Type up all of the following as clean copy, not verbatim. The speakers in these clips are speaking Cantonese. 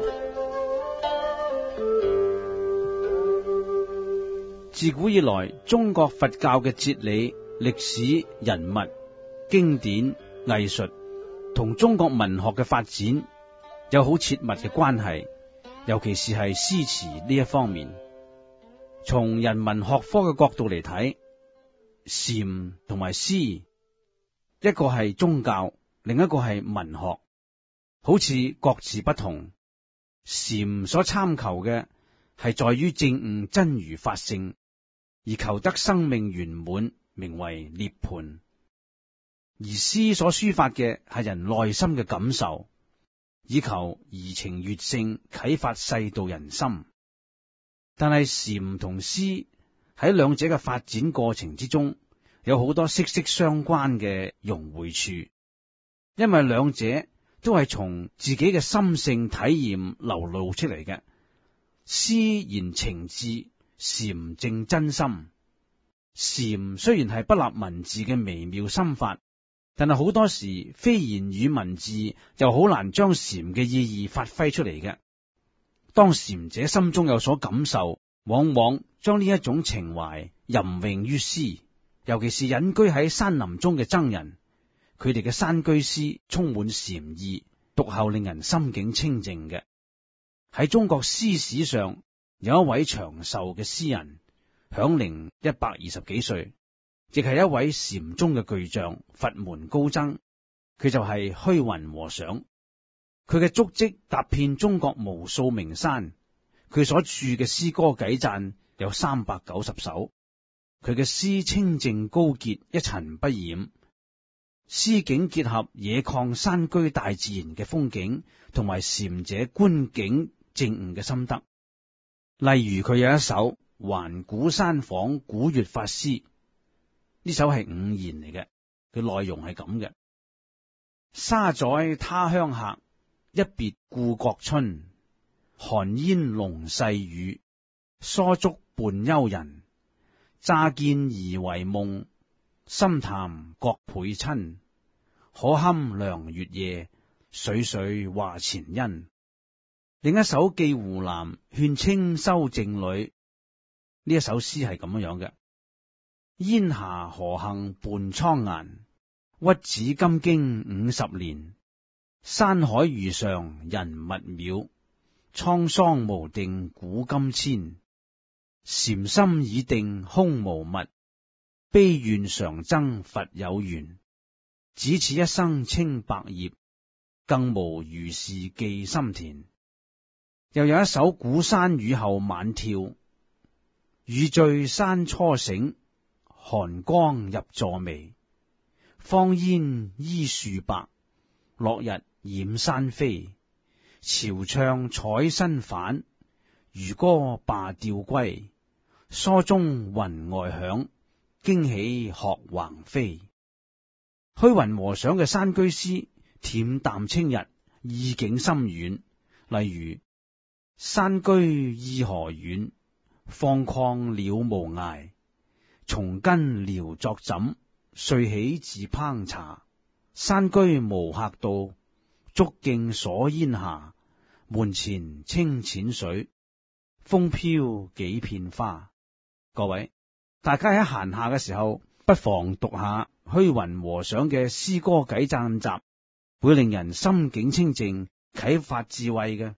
自古以來，中國佛教嘅哲理、歷史、人物、經典、藝術同中國文學嘅發展有好切密嘅關係，尤其是係詩詞呢一方面。從人文學科嘅角度嚟睇，禪同埋詩，一個係宗教，另一個係文學，好似各自不同。禪所參求嘅係在於證悟真如法性，而求得生命圓滿，名為涅槃；而詩所抒發嘅係人內心嘅感受，以求怡情悅性，啟發世道人心。但係禪同詩喺兩者嘅發展過程之中，有好多息息相關嘅融匯處，因為兩者都係從自己嘅心性體驗流露出嚟嘅。詩言情志，禪證真心。禪雖然係不立文字嘅微妙心法，但係好多時非言語文字又好難將禪嘅意義發揮出嚟嘅。當禪者心中有所感受，往往將呢一種情懷吟詠於詩，尤其是隱居喺山林中嘅僧人，佢哋嘅山居詩充滿禪意，讀後令人心境清淨嘅。喺中國詩史上，有一位長壽嘅詩人，享齡120幾歲，亦係一位禪宗嘅巨匠，佛門高僧。佢就係虛雲和尚。佢嘅足跡踏遍中國無數名山，佢所著嘅詩歌偈讚有390首。佢嘅詩清淨高潔，一塵不染。詩境結合野曠山居大自然嘅風景，同埋禪者觀景證悟嘅心得。例如佢有一首還古山訪古月法詩，呢首係5言嚟嘅，佢內容係咁嘅：沙在他鄉客，一別故國春。寒煙籠細雨，疏竹伴幽人。乍見疑為夢，心談覺倍親。可堪涼月夜，歲歲話前因。另一首寄湖南勸清修靜慮，呢一首詩係咁樣嘅：煙霞何幸伴蒼顏，屈指金經50年。山海如常人物渺，滄桑無定古今遷。禪心已定空無物，悲願常憎佛有緣。只此一生清白業，更無如是寄心田。又有一首古山雨後晚眺，雨醉山初醒，寒光入座眉。荒煙依樹白，落日染山飛。潮唱采新返，漁歌罷調歸。疏中雲外響，驚起鶴橫飛。虛雲和尚嘅山居詩恬淡清逸，意境深遠。例如山居意何遠，放曠了無涯。松根聊作枕，睡起自烹茶。山居無客到，竹徑鎖煙霞。門前清淺水，風飄幾片花。各位，大家喺閒暇嘅時候，不妨讀下虛雲和尚嘅詩歌偈讚集，會令人心境清淨，啟發智慧嘅。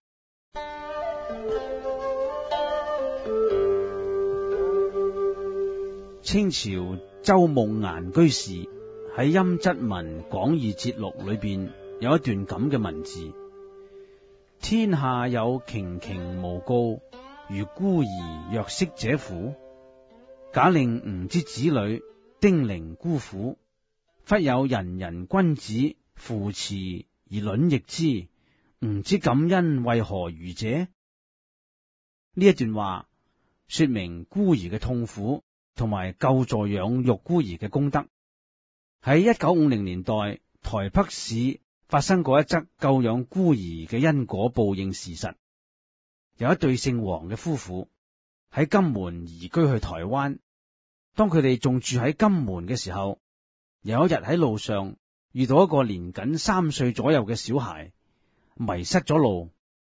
清朝周夢顏居士喺《陰質文廣義節錄》裏邊有一段咁嘅文字：天下有頃頃無告，如孤兒若識者乎？假令吾之子女，丁零孤苦，忽有仁人君子扶持而卵逆之，吾之感恩為何如者？呢一段話說明孤兒嘅痛苦，同埋救助養育孤兒嘅功德。喺1950年代，台北市發生過一則救養孤兒嘅因果報應事實。有一對姓黃嘅夫婦喺金門移居去台灣，當佢哋仲住喺金門嘅時候，有一日喺路上遇到一個年僅3歲左右嘅小孩，迷失咗路，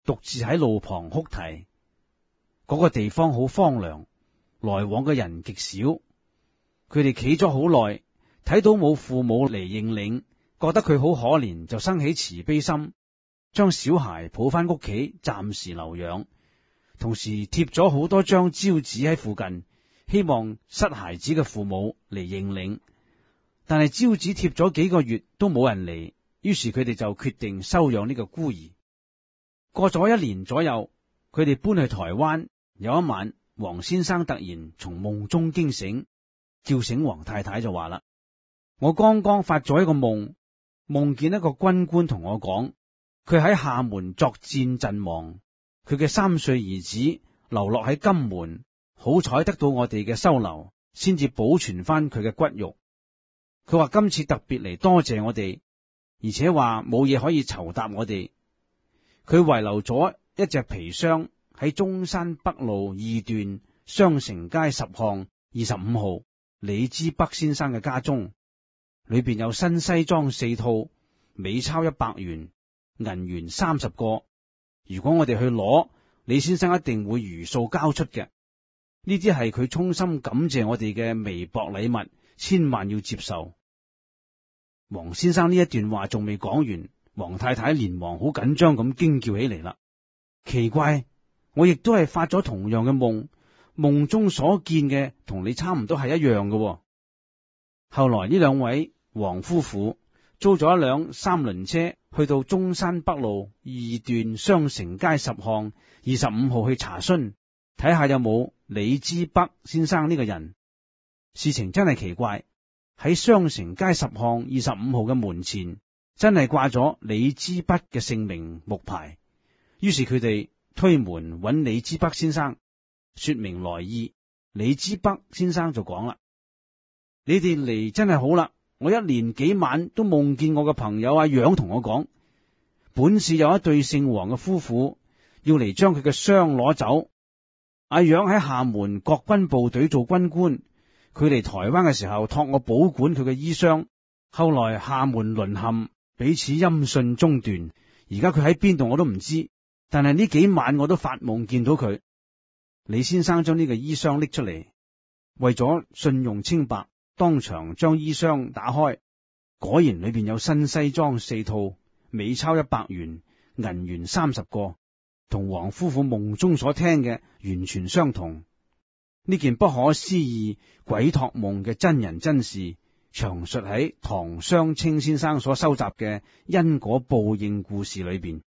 獨自喺路旁哭啼。嗰個地方好荒涼，來往嘅人極少。佢哋企咗好耐，睇到冇父母嚟認領，覺得佢好可憐，就生起慈悲心，將小孩抱翻屋企，暫時留養。同時貼咗好多張招紙喺附近，希望失孩子嘅父母嚟認領。但係招紙貼咗幾個月都冇人嚟，於是佢哋就決定收養呢個孤兒。過咗1年左右，佢哋搬去台灣。有一晚，黃先生突然從夢中驚醒，叫醒黃太太就話啦：我剛剛發咗一個夢，夢見一個軍官同我講，佢喺廈門作戰陣亡，佢嘅3歲兒子流落喺金門，好彩得到我哋嘅收留，先至保存翻佢嘅骨肉。佢話今次特別嚟多謝我哋，而且話冇嘢可以酬答我哋。佢遺留咗一隻皮箱喺中山北路2段雙城街10巷25號李之北先生嘅家中，裏邊有新西裝4套，美鈔100元，銀元30個。如果我哋去攞，李先生一定會如數交出嘅。呢啲係佢衷心感謝我哋嘅微薄禮物，千萬要接受。黃先生呢一段話仲未講完，黃太太連忙好緊張咁驚叫起嚟啦。奇怪，我亦都係發咗同樣嘅夢，夢中所見嘅同你差唔多係一樣嘅。後來呢2位黃夫婦租咗一輛3輪車，去到中山北路2段雙城街10巷25號去查詢，睇下有冇李之北先生呢個人。事情真係奇怪，喺雙城街10巷25號嘅門前真係掛咗李之北嘅姓名木牌。於是佢哋推門揾李之北先生，說明來意。李之北先生就講啦：你哋嚟真係好啦，我1連幾晚都夢見我嘅朋友阿楊同我講，本市有一對姓黃嘅夫婦要嚟將佢嘅箱攞走。阿楊喺廈門國軍部隊做軍官，佢嚟台灣嘅時候託我保管佢嘅衣箱，後來廈門淪陷，彼此音訊中斷，而家佢喺邊度我都唔知，但係呢幾晚我都發夢見到佢。李先生將呢個衣箱拎出嚟，為咗信用清白，當場將衣箱打開，果然裏邊有新西裝4套，美鈔100元，銀元30個，同黃夫婦夢中所聽嘅完全相同。呢件不可思議鬼託夢嘅真人真事，詳述喺唐湘清先生所收集嘅因果報應故事裏邊。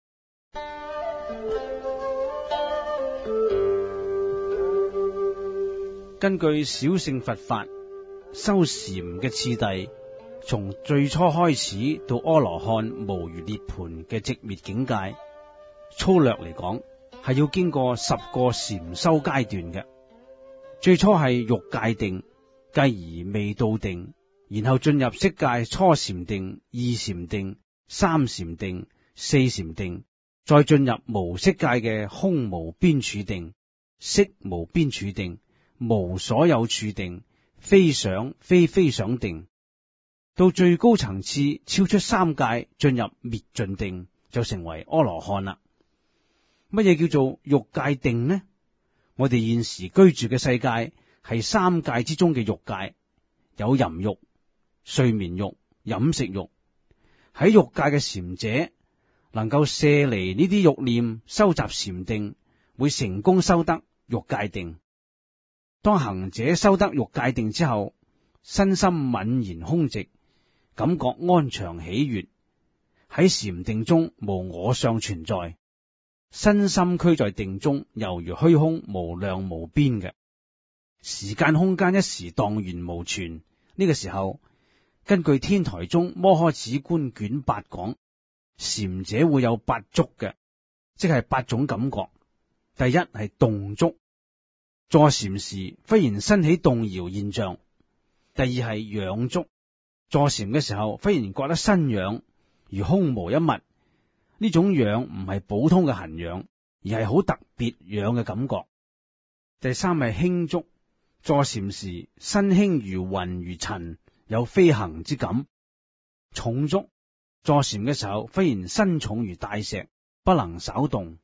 根據小乘佛法修禪嘅次第，從最初開始到阿羅漢無餘涅槃嘅寂滅境界，粗略嚟講係要經過10個禪修階段嘅。最初係欲界定，繼而未到定，然後進入色界初禪定、二禪定、三禪定、四禪定，再進入無色界嘅空無邊處定、色無邊處定、無所有處定、非想非非想定，到最高層次超出3界，進入滅盡定，就成為阿羅漢啦。乜嘢叫做欲界定呢？我哋現時居住嘅世界係3界之中嘅欲界，有淫欲、睡眠欲、飲食欲。喺欲界嘅禪者能夠卸離呢啲欲念，收集禪定，會成功修得欲界定。當行者修得欲界定之後，身心泯然空寂，感覺安詳喜悅，喺禪定中無我相存在，身心俱在定中，猶如虛空，無量無邊嘅時間空間一時蕩然無存。呢個時候，根據天台宗摩訶止觀卷8講，禪者會有8觸嘅，即係8種感覺。第一係動觸，坐禪時忽然身起動搖現象；第二係癢觸，坐禪嘅時候忽然覺得身癢，如空無一物。呢種癢唔係普通嘅痕癢，而係好特別癢嘅感覺。第三係輕觸，坐禪時身輕如雲如塵，有飛行之感。重觸，坐禪嘅時候忽然身重如大石，不能稍動。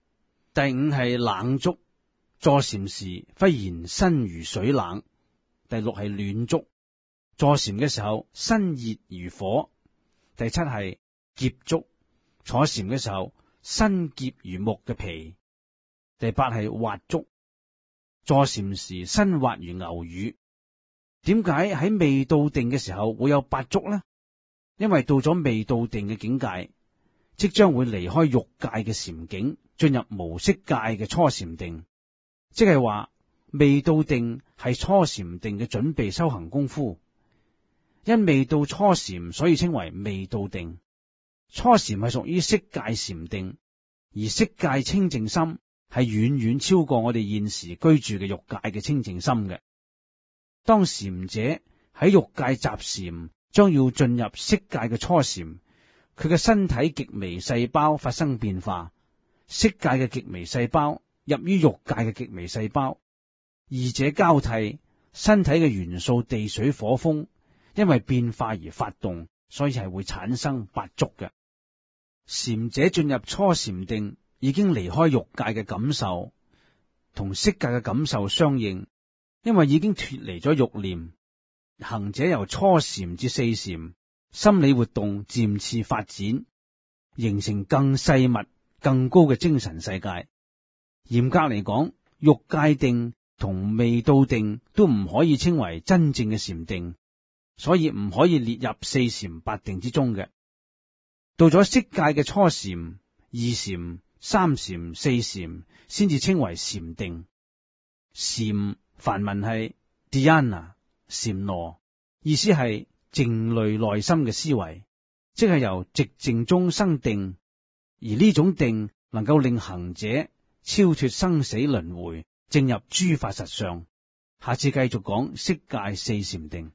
第五係冷觸，坐禪時忽然身如水冷。第六係暖觸，坐禪嘅時候身熱如火。第七係澀觸，坐禪嘅時候身澀如木嘅皮。第八係滑觸，坐禪時身滑如牛乳。點解喺未到定嘅時候會有八觸呢？因為到咗未到定嘅境界，即將會離開欲界嘅禪境，進入無色界嘅初禪定。即係話未到定係初禪定嘅準備修行功夫。因未到初禪，所以稱為未到定。初禪係屬於色界禪定，而色界清淨心係遠遠超過我哋現時居住嘅欲界嘅清淨心嘅。當禪者喺欲界集禪，將要進入色界嘅初禪，佢嘅身體極微細胞發生變化，色界嘅極微細胞入於欲界嘅極微細胞，二者交替，身體嘅元素地水火風因為變化而發動，所以係會產生八觸嘅。禪者進入初禪定，已經離開欲界嘅感受，同色界嘅感受相應，因為已經脫離咗欲念。行者由初禪至四禪，心理活動漸次發展，形成更細密、更高嘅精神世界。嚴格嚟講，欲界定同未到定都唔可以稱為真正嘅禪定，所以唔可以列入四禪八定之中嘅。到咗色界嘅初禪、二禪、三禪、四禪，先至稱為禪定。禪梵文係 dhyana 禪羅，意思係靜慮內心嘅思維，即係由寂靜中生定，而呢種定能夠令行者超脫生死輪迴，正入諸法實相。下次繼續講色界四禪定。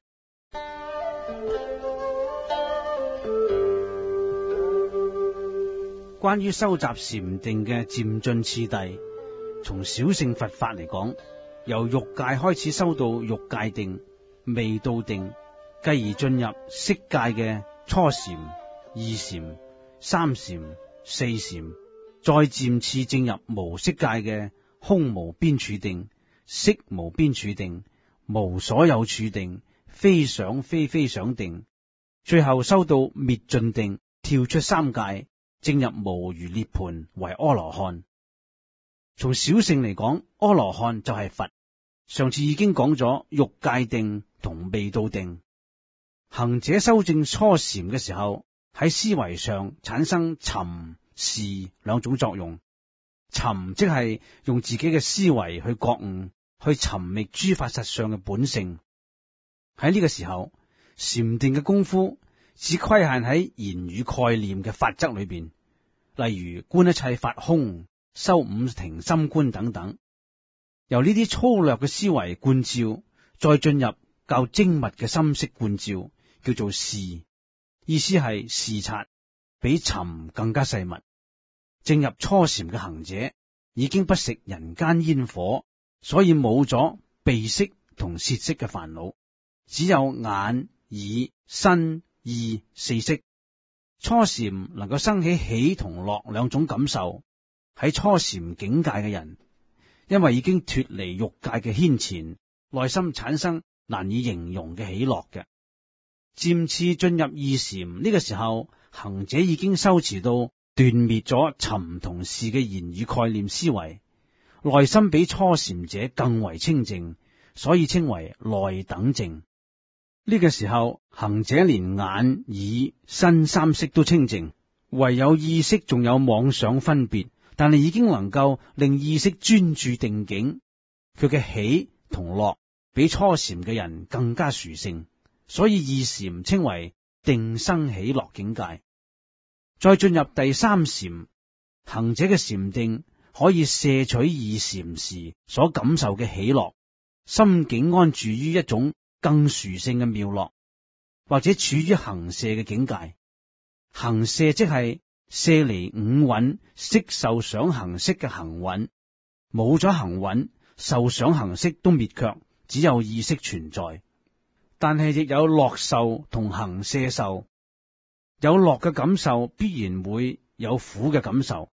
關於收集禪定嘅漸進次第，從小乘佛法嚟講，由欲界開始修到欲界定、未到定，繼而進入色界嘅初禪、二禪、三禪、四禪，再漸次進入無色界嘅空無邊處定、色無邊處定、無所有處定、非想非非想定，最後修到滅盡定，跳出三界，正入無餘涅槃，為阿羅漢。從小乘嚟講，阿羅漢就係佛。上次已經講咗欲界定同未到定。行者修正初禪嘅時候，喺思維上產生尋視兩種作用。尋即係用自己嘅思維去覺悟，去尋覓諸法實相嘅本性。喺呢個時候，禪定嘅功夫只規限喺言語概念嘅法則裏邊，例如觀一切法空、修五停心觀等等。由呢啲粗略嘅思維觀照，再進入較精密嘅心識觀照，叫做視，意思係視察，比尋更加細密。正入初禪嘅行者已經不食人間煙火，所以冇咗鼻識同舌識嘅煩惱，只有眼、耳、身、意四識。初禪能夠生起喜同樂兩種感受，喺初禪境界嘅人，因為已經脫離欲界嘅牽纏，內心產生難以形容嘅喜樂嘅。漸次進入二禪，呢個時候，行者已經修持到斷滅咗尋同視嘅言語概念思維，內心比初禪者更為清淨，所以稱為內等淨。呢個時候，行者連眼、耳、身三識都清淨，唯有意識仲有妄想分別，但係已經能夠令意識專注定境。佢嘅喜同樂比初禪嘅人更加殊勝，所以二禪稱為定生喜樂境界。再進入第三禪，行者嘅禪定可以攝取二禪時所感受嘅喜樂，心境安住於一種更殊勝嘅妙樂，或者處於行攝嘅境界。行攝即係攝離五蘊色受想行識嘅行蘊，冇咗行蘊，受想行識都滅卻，只有意識存在。但係亦有樂受同行攝受，有樂嘅感受必然會有苦嘅感受，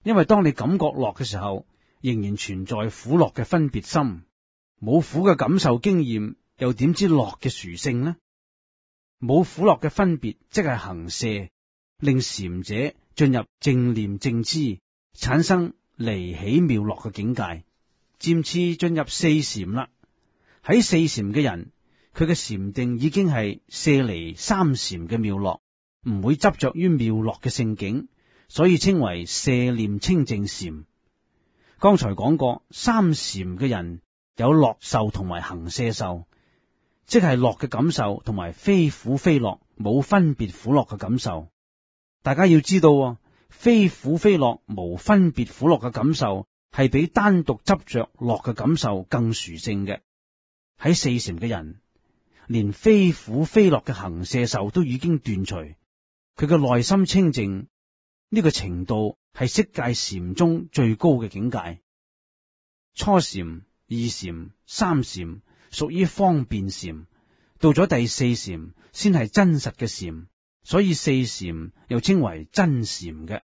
因為當你感覺樂嘅時候，仍然存在苦樂嘅分別心，冇苦嘅感受經驗，又點知樂嘅殊勝呢？冇苦樂嘅分別，即係行捨，令禪者進入正念正知，產生離喜妙樂嘅境界，漸次進入四禪啦。喺四禪嘅人，佢嘅禪定已經係捨離三禪嘅妙樂，唔會執着於妙樂嘅聖境，所以稱為捨念清淨禪。剛才講過，三禪嘅人有樂受同埋行捨受，即係樂嘅感受同埋非苦非樂冇分別苦樂嘅感受。大家要知道，非苦非樂無分別苦樂嘅感受係比單獨執着樂嘅感受更殊勝嘅。喺四禪嘅人，連非苦非樂嘅行捨受都已經斷除，佢嘅內心清淨，呢個程度係色界禪中最高嘅境界。初禪、二禪、三禪屬於方便禪，到咗第四禪先係真實嘅禪，所以四禪又稱為真禪嘅。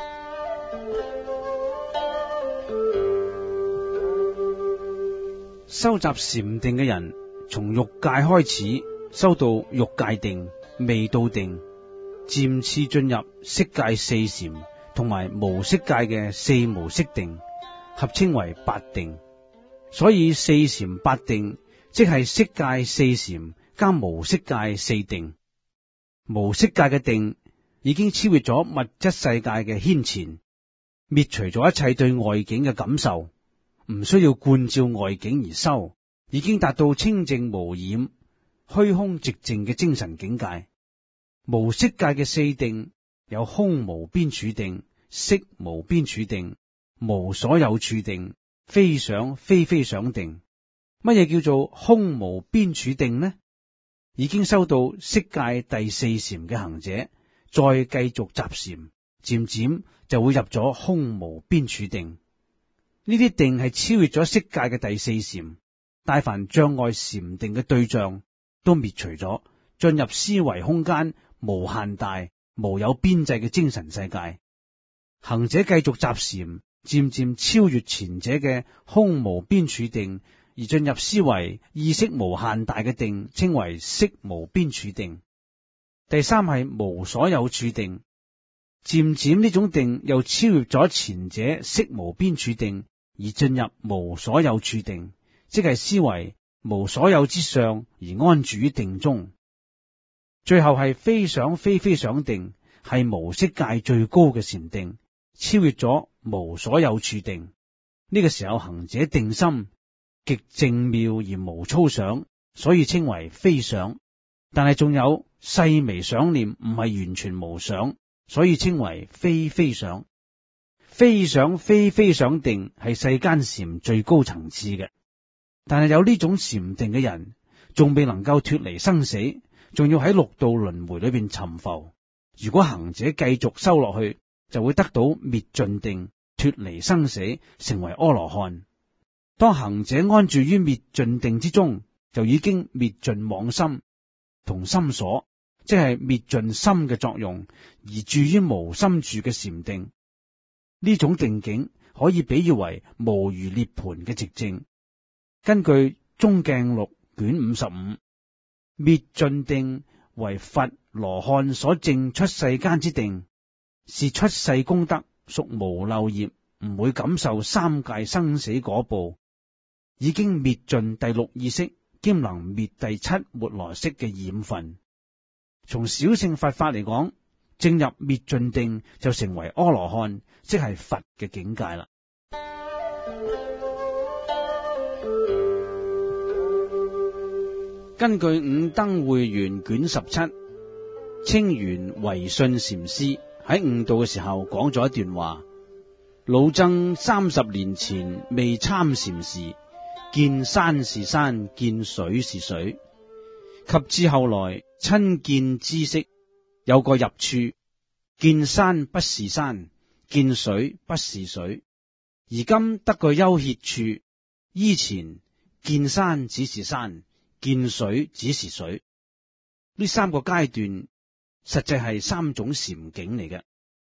收集禪定嘅人，從欲界開始修到欲界定、未到定，漸次進入色界四禪同埋無色界嘅四無色定，合稱為八定。所以四禪八定即係色界四禪加無色界四定。無色界嘅定已經超越咗物質世界嘅牽纏，滅除咗一切對外境嘅感受，唔需要觀照外境而修，已經達到清淨無染、虛空寂靜嘅精神境界。無色界嘅四定有空無邊處定、色無邊處定、無所有處定、非想非非想定。乜嘢叫做空無邊處定呢？已經修到色界第四禪嘅行者，再繼續集禪，漸漸就會入咗空無邊處定。呢啲定係超越咗色界嘅第四禪，大凡障礙禪定嘅對象都滅除咗，進入思維空間無限大、無有邊際嘅精神世界。行者繼續集禪，漸漸超越前者嘅空無邊處定，而進入思維意識無限大嘅定，稱為色無邊處定。第三係無所有處定，漸漸呢種定又超越咗前者色無邊處定，而進入無所有處定，即係思維無所有之上而安住於定中。最後係非想非非想定，係無色界最高嘅禪定，超越咗無所有處定。呢個時候行者定心極靜妙而無粗想，所以稱為非想。但係仲有細微想念，唔係完全無想，所以稱為非非想。非想非非想定係世間禪最高層次嘅，但係有呢種禪定嘅人，仲未能夠脫離生死，仲要喺六道輪迴裏邊沉浮。如果行者繼續修落去，就會得到滅盡定，脫離生死，成為阿羅漢。當行者安住於滅盡定之中，就已經滅盡妄心同心所，即係滅盡心嘅作用，而住於無心住嘅禪定。呢種定境可以比喻為無餘涅槃嘅寂靜。根據《中鏡錄》卷55，滅盡定為佛羅漢所證出世間之定，是出世功德，屬無漏業，唔會感受三界生死果報，已經滅盡第六意識，兼能滅第七末來識嘅染分。從小乘佛法嚟講，正入滅盡定就成為阿羅漢，即係佛嘅境界啦。根據五燈會元卷17，清源唯信禪師喺悟道嘅時候講咗一段話：老僧30年前未參禪時，見山是山，見水是水，及至後來親見知識，有個入處，見山不是山，見水不是水。而今得個幽歇處，依前見山只是山，見水只是水。呢三個階段實際係三種禪境嚟嘅。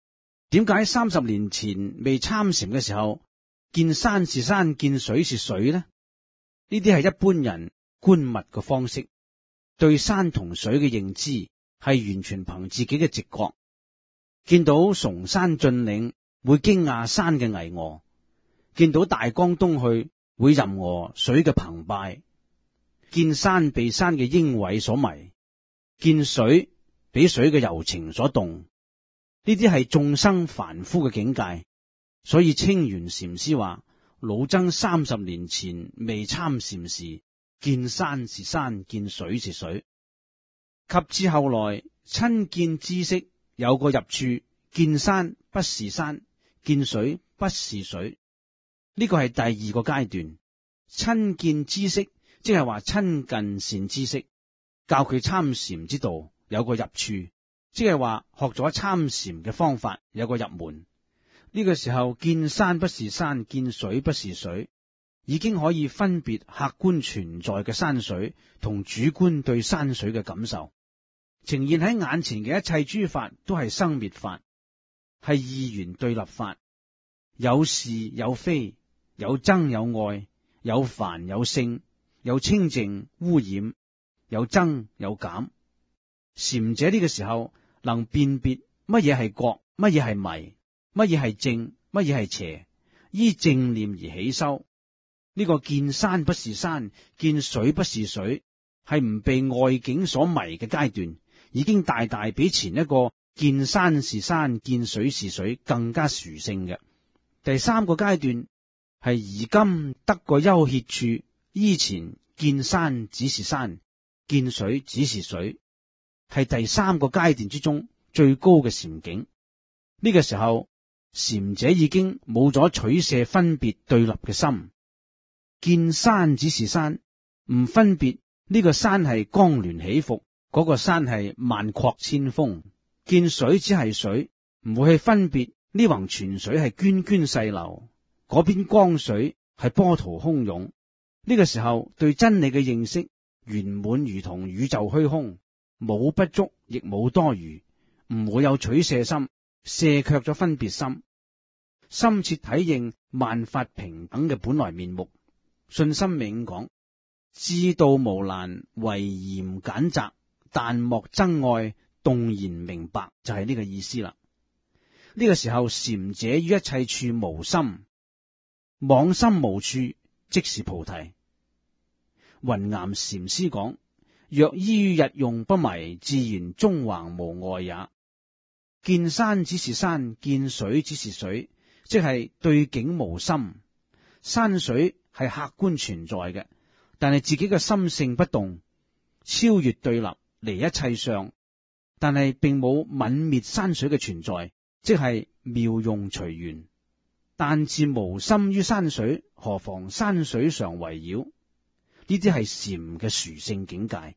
點解30年前未參禪嘅時候，見山是山，見水是水呢？呢啲係一般人觀物嘅方式，對山同水嘅認知係完全憑自己嘅直覺。見到崇山峻嶺，會驚訝山嘅巍峨；見到大江東去，會吟和水嘅澎湃；見山被山嘅英偉所迷，見水俾水嘅柔情所動。呢啲係眾生凡夫嘅境界，所以清源禪師話：老僧30年前未參禪時，見山是山，見水是水；及至後來親見知識，有個入處，見山不是山，見水不是水。呢個係第2個階段。親見知識，即係話親近善知識，教佢參禪之道，有個入處，即係話學咗參禪嘅方法，有個入門。呢個時候見山不是山，見水不是水，已經可以分別客觀存在嘅山水同主觀對山水嘅感受。呈現喺眼前嘅一切諸法都係生滅法，係二元對立法，有是有非，有憎有愛，有凡有聖，有清淨污染，有增有減。禪者呢個時候能辨別乜嘢係覺，乜嘢係迷，乜嘢係正，乜嘢係邪，依正念而起修。呢個見山不是山，見水不是水，係唔被外境所迷嘅階段，已經大大比前一個見山是山，見水是水更加殊勝嘅。第3個階段係而今得個幽歇處，依前見山只是山，見水只是水，係第3個階段之中最高嘅禪境。呢個時候禪者已經冇咗取捨分別對立嘅心，見山只是山，唔分別呢個山係光巒起伏，嗰個山係萬壑千峰；見水只係水，唔會去分別呢泓泉水係涓涓細流，嗰邊江水係波濤洶湧。呢個時候對真理嘅認識圓滿如同宇宙虛空，冇不足亦冇多餘，唔會有取捨心，捨卻咗分別心，深切體認萬法平等嘅本來面目。信心銘講：知道無難，唯嚴簡擇，但莫憎愛，動然明白，就係呢個意思啦。呢個時候禪者於一切處無心，妄心無處，即是菩提。雲岩禪師講：若依於日用不迷，自然中橫無礙也。見山只是山，見水只是水，即係對境無心。山水係客觀存在嘅，但係自己嘅心性不動，超越對立，離一切相，但係並冇泯滅山水嘅存在，即係妙用隨緣。但自無心於山水，何妨山水常圍繞？呢啲係禪嘅殊勝境界。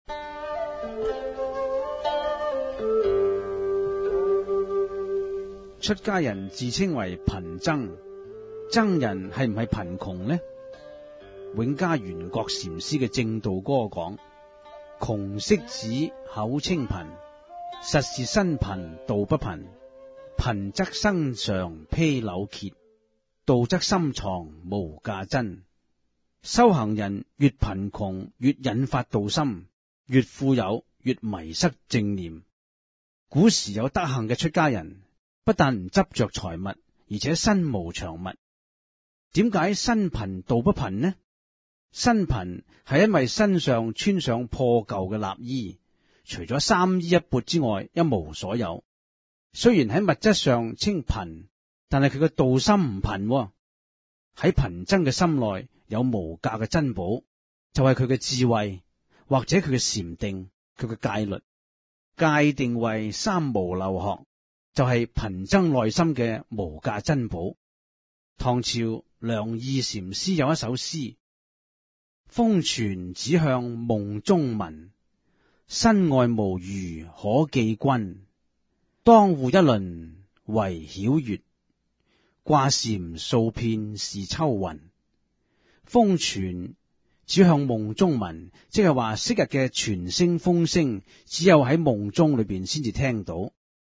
出家人自稱為貧僧，僧人係唔係貧窮呢？永嘉玄覺禪師嘅正道歌講：窮色子口稱貧，實是身貧道不貧。貧則身上披縷揭，道則深藏無價珍。修行人越貧窮越引發道心，越富有越迷失正念。古時有德行嘅出家人，不但唔執着財物，而且身無長物。點解身貧道不貧呢？身貧係因為身上穿上破舊嘅衲衣，除咗三衣一缽之外，一無所有。雖然喺物質上稱貧，但係佢嘅道心唔貧喎。喺貧僧嘅心內有無價嘅珍寶，就係佢嘅智慧，或者佢嘅禪定，佢嘅戒律。戒定慧三無漏學，就係貧僧內心嘅無價珍寶。唐朝梁義禪師有一首詩：風傳只向夢中聞，身外無餘可寄君。當戶一輪惟曉月，掛禪數片是秋雲。風傳只向夢中聞，即係話昔日嘅傳聲風聲，只有喺夢中裏邊先至聽到。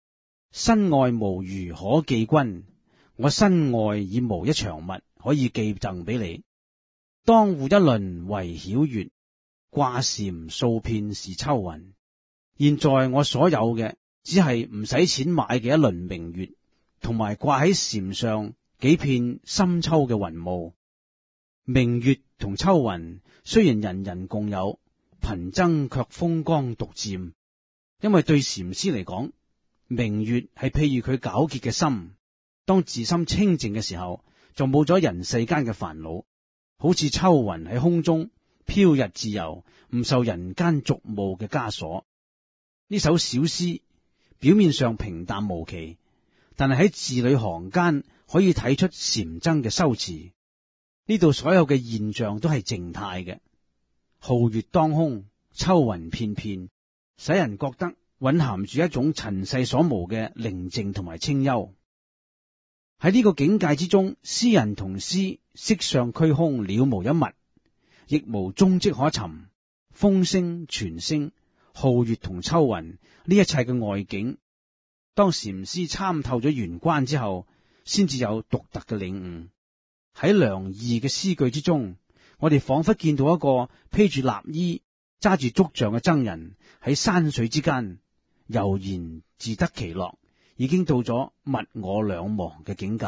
身外無餘可寄君，我身外已無一長物可以寄贈俾你。當戶一輪為曉月，掛禪數片是秋雲。現在我所有嘅只係唔使錢買嘅一輪明月，同埋掛喺禪上幾片深秋嘅雲霧。明月同秋雲雖然人人共有，貧僧卻風光獨佔。因為對禪師嚟講，明月係譬如佢皎潔嘅心，當自心清淨嘅時候，就冇咗人世間嘅煩惱，好似秋雲喺空中飄逸自由，唔受人間俗務嘅枷鎖。呢首小詩表面上平淡無奇，但係喺字裏行間可以睇出禪僧嘅修辭。呢度所有嘅現象都係靜態嘅，皓月當空，秋雲片片，使人覺得蘊含住一種塵世所無嘅寧靜同埋清幽。喺呢個境界之中，詩人同詩色相虛空，了無一物，亦無蹤跡可尋。風聲、泉聲、皓月同秋雲呢一切嘅外境，當禪師參透咗玄關之後，先至有獨特嘅領悟。喺梁意嘅詩句之中，我哋仿佛見到一個披住衲衣、揸住竹杖嘅僧人喺山水之間悠然自得其樂，已經到咗物我兩忘嘅境界。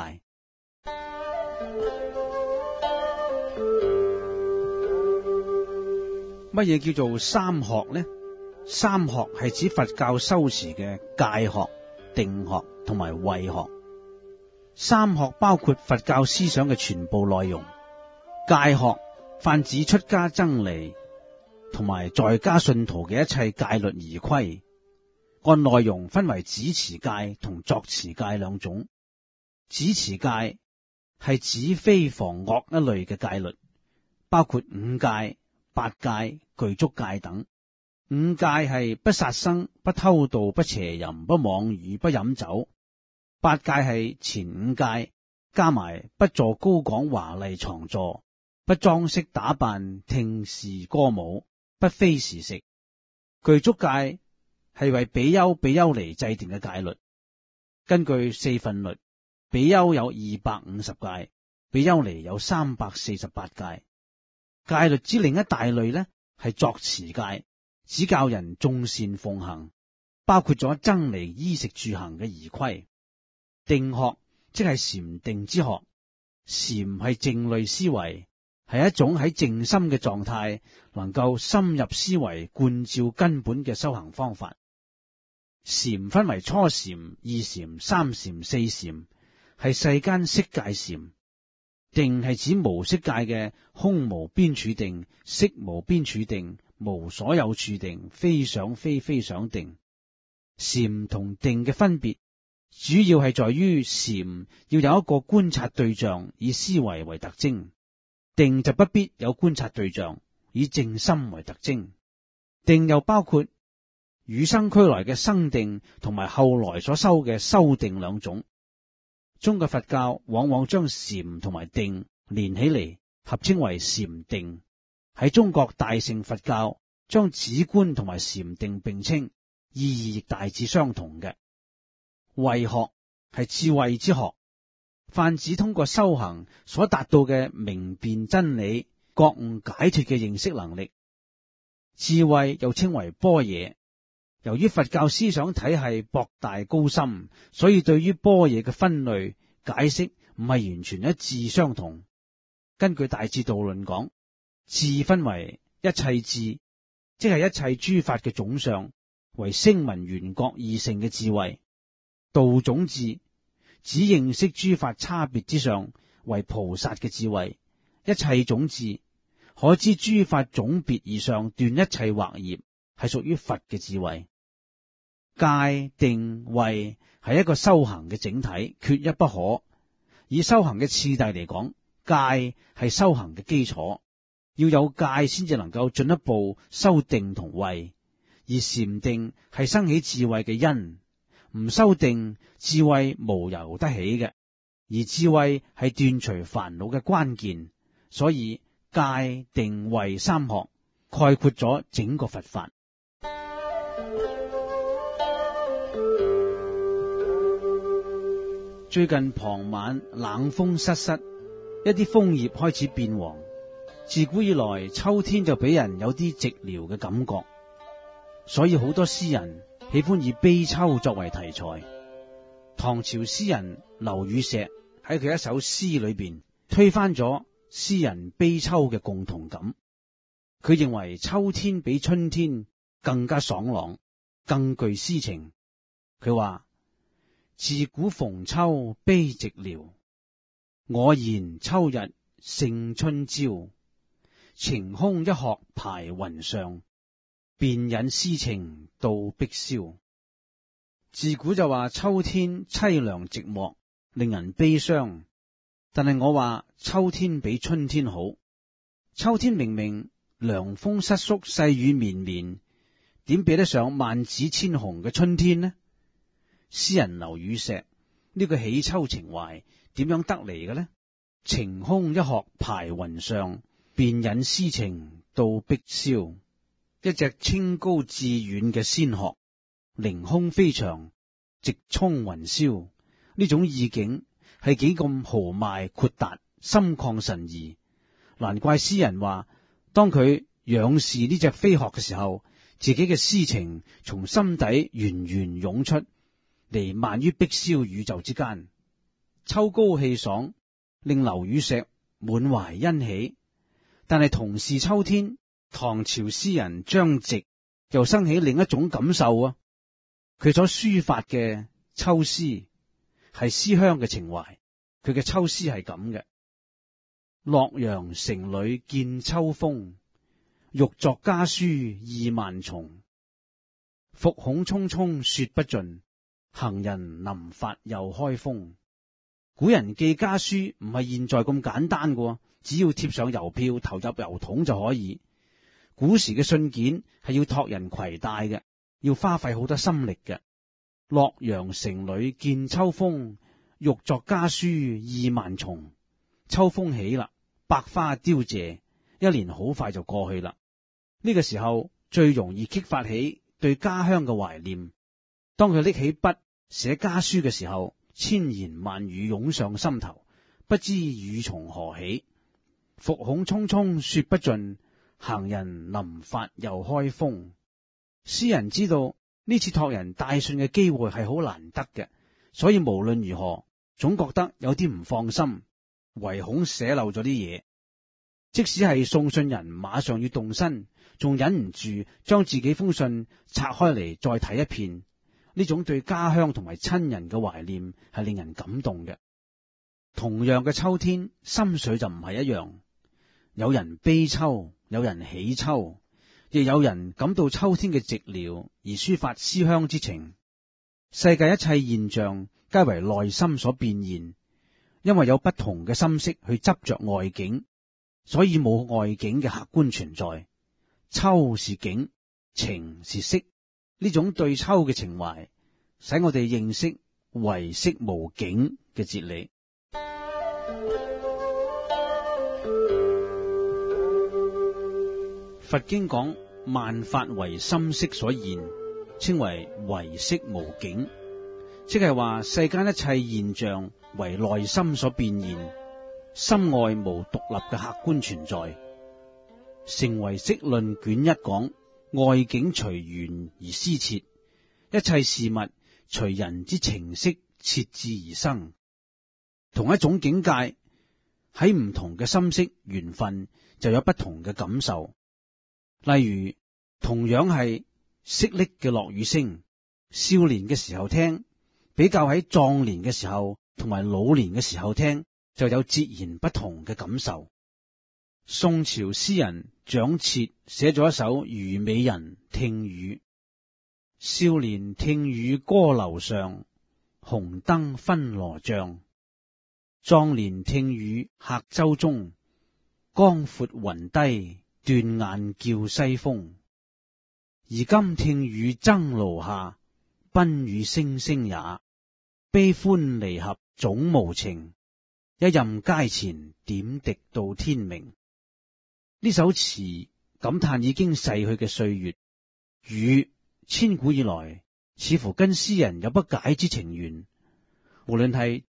乜嘢叫做三學呢？三學係指佛教修持嘅戒學、定學同埋慧學。三學包括佛教思想嘅全部內容。戒學泛指出家僧尼同埋在家信徒嘅一切戒律儀規，按內容分為止持戒同作持戒兩種。止持戒係指非防惡一類嘅戒律，包括五戒、八戒、具足戒等。五戒係不殺生、不偷盜、不邪淫、不妄語、不飲酒。八戒係前五戒加埋不坐高廣華麗床座，不裝飾打扮聽視歌舞，不非時食。具足戒係為比丘、比丘尼制定嘅戒律。根據四分律，比丘有250戒，比丘尼有348戒。戒律之另一大類呢，係作持戒，只教人眾善奉行，包括咗僧尼衣食住行嘅儀規。定學即係禪定之學，禪係靜慮思維，係一種喺靜心嘅狀態，能夠深入思維觀照根本嘅修行方法。禪分為初禪、二禪、三禪、四禪，係世間色界禪。定係指無色界嘅空無邊處定、色無邊處定、無所有處定、非想非非想定。禪同定嘅分別，主要係在於禪要有一個觀察對象，以思維為特徵；定就不必有觀察對象，以靜心為特徵。定又包括與生俱來嘅生定，同埋後來所修嘅修定兩種。中國佛教往往將禪同埋定連起嚟，合稱為禪定。喺中國大乘佛教，將止觀同埋禪定並稱，意義亦大致相同嘅。慧學係智慧之學，泛指通過修行所達到嘅明辨真理、覺悟解脫嘅認識能力。智慧又稱為般若。由於佛教思想體系博大高深，所以對於般若嘅分類解釋唔係完全一致相同。根據大智度論講，智分為一切智，即係一切諸法嘅總相，為聲聞緣覺二乘嘅智慧。道種智只認識諸法差別之上，為菩薩嘅智慧。一切種智可知諸法總別而上，斷一切惑業，係屬於佛嘅智慧。戒定慧係一個修行嘅整體，缺一不可。以修行嘅次第嚟講，戒係修行嘅基礎，要有戒先至能夠進一步修定同慧。而禪定係生起智慧嘅因，唔修定，智慧無由得起嘅。而智慧係斷除煩惱嘅關鍵，所以戒定慧三學概括咗整個佛法。 最近傍晚冷風瑟瑟，一啲楓葉開始變黃。自古以來，秋天就俾人有啲寂寥嘅感覺，所以好多詩人喜歡以悲秋作為題材。唐朝詩人劉禹錫喺佢一首詩裏邊推翻咗詩人悲秋嘅共同感。佢認為秋天比春天更加爽朗，更具詩情。佢話：自古逢秋悲寂寥，我言秋日勝春朝。晴空一鶴排雲上，便引詩情到碧霄。自古就話秋天淒涼寂寞，令人悲傷。但係我話秋天比春天好。秋天明明涼風瑟瑟，細雨綿綿，點比得上萬紫千紅嘅春天呢？詩人劉禹錫呢個喜秋情懷點樣得嚟嘅呢？晴空一鶴排雲上，便引詩情到碧霄。一隻清高致遠嘅仙鶴，凌空飛翔，直衝雲霄。呢種意境係幾咁豪邁豁達，心曠神怡。難怪詩人話，當佢仰視呢隻飛鶴嘅時候，自己嘅詩情從心底源源湧出，彌漫於碧霄宇宙之間。秋高氣爽，令劉禹錫滿懷欣喜。但係同是秋天，唐朝詩人張籍又生起另一種感受啊！佢所抒發嘅秋詩係思鄉嘅情懷。佢嘅秋詩係咁嘅：洛陽城裏見秋風，欲作家書意萬重。復恐匆匆說不盡，行人臨發又開封。古人寄家書唔係現在咁簡單嘅，只要貼上郵票投入郵筒就可以。古時嘅信件係要託人攜帶嘅，要花費好多心力嘅。洛陽城裏見秋風，欲作家書意萬重。秋風起啦，百花凋謝，一年好快就過去啦。呢個時候最容易激發起對家鄉嘅懷念。當佢拎起筆寫家書嘅時候，千言萬語湧上心頭，不知語從何起。復恐匆匆說不盡，行人臨發又開封。詩人知道呢次託人帶信嘅機會係好難得嘅，所以無論如何總覺得有啲唔放心，唯恐寫漏咗啲嘢。即使係送信人馬上要動身，仲忍唔住將自己封信拆開嚟再睇一遍。呢種對家鄉同埋親人嘅懷念係令人感動嘅。同樣嘅秋天，心水就唔係一樣。有人悲秋，有人喜秋，亦有人感到秋天嘅寂寥而抒發思鄉之情。世界一切現象皆為內心所變現，因為有不同嘅心識去執着外境，所以冇外境嘅客觀存在。秋是景，情是色。呢種對秋嘅情懷，使我哋認識唯識無境嘅哲理。佛經講萬法為心識所現，稱為唯識無境，即係話世間一切現象為內心所變現，心外無獨立嘅客觀存在。成唯識論卷一講，外境隨緣而施設，一切事物隨人之情識設置而生。同一種境界喺唔同嘅心識緣分就有不同嘅感受。例如同樣係淅瀝嘅落雨聲，少年嘅時候聽，比較喺壯年嘅時候同埋老年嘅時候聽，就有截然不同嘅感受。宋朝詩人蔣徹寫咗一首《虞美人聽雨》：少年聽雨歌樓上，紅燈分羅帳。壯年聽雨客舟中，江闊雲低，斷雁叫西風。而今聽雨爭垆下，賓語聲聲也。悲歡離合總無情，一任階前點滴到天明。呢首詞感嘆已經逝去嘅歲月。雨千古以來似乎跟詩人有不解之情緣，無論係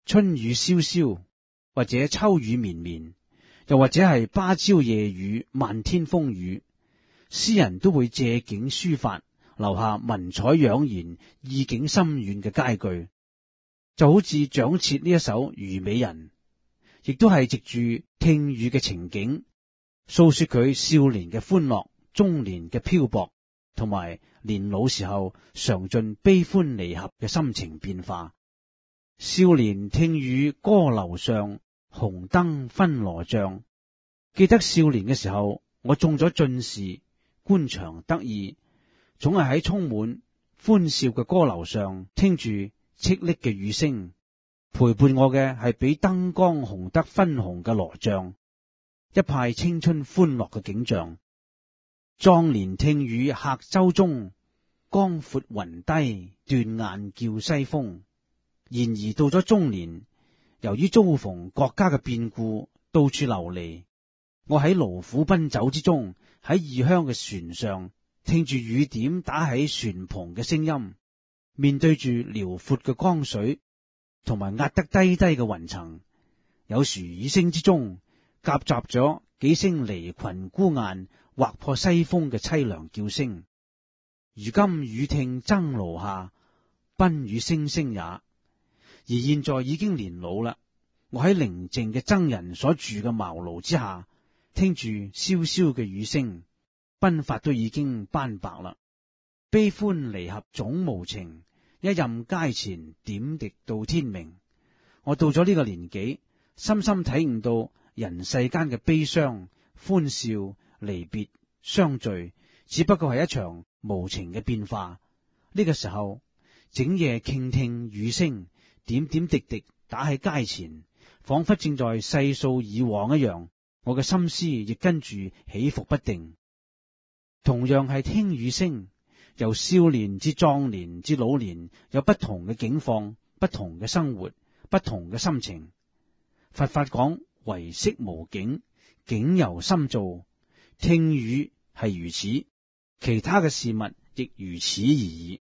春雨蕭蕭，或者秋雨綿綿，又或者係芭蕉夜雨、漫天風雨，詩人都會借景抒發，留下文采盎然、意境深遠嘅佳句。就好似蔣徹呢一首《虞美人》，亦都係藉住聽雨嘅情景，訴說佢少年嘅歡樂、中年嘅漂泊，同埋年老時候嘗盡悲歡離合嘅心情變化。少年聽雨歌樓上，紅燈分羅帳。記得少年嘅時候，我中咗進士，官場得意，總係喺充滿歡笑嘅歌樓上聽住淅瀝嘅雨聲，陪伴我嘅係比燈光紅得分紅嘅羅帳，一派青春歡樂嘅景象。壯年聽雨客舟中，江闊雲低斷雁叫西風。然而到咗中年，由於遭逢國家嘅變故，到處流離，我喺勞苦奔走之中，喺異鄉嘅船上，聽住雨點打喺船篷嘅聲音，面對住遼闊嘅江水，同埋壓得低低嘅雲層，有時雨聲之中夾雜咗幾聲離群孤雁劃破西風嘅淒涼叫聲。如今雨聽僧廬下，奔雨聲聲也。而現在已經年老啦，我喺寧靜嘅僧人所住嘅茅廬之下，聽住瀟瀟嘅雨聲，鬢髮都已經斑白啦。悲歡離合總無情，一任階前點滴到天明。我到咗呢個年紀，深深體悟到人世間嘅悲傷、歡笑、離別、相聚，只不過係一場無情嘅變化。呢個時候，整夜傾聽雨聲，點點滴滴打喺街前，仿佛正在細數以往一樣。我嘅心思亦跟住起伏不定。同樣係聽雨聲，由少年至壯年至老年，有不同嘅境況、不同嘅生活、不同嘅心情。佛法講唯識無境，境由心造。聽雨係如此，其他嘅事物亦如此而已。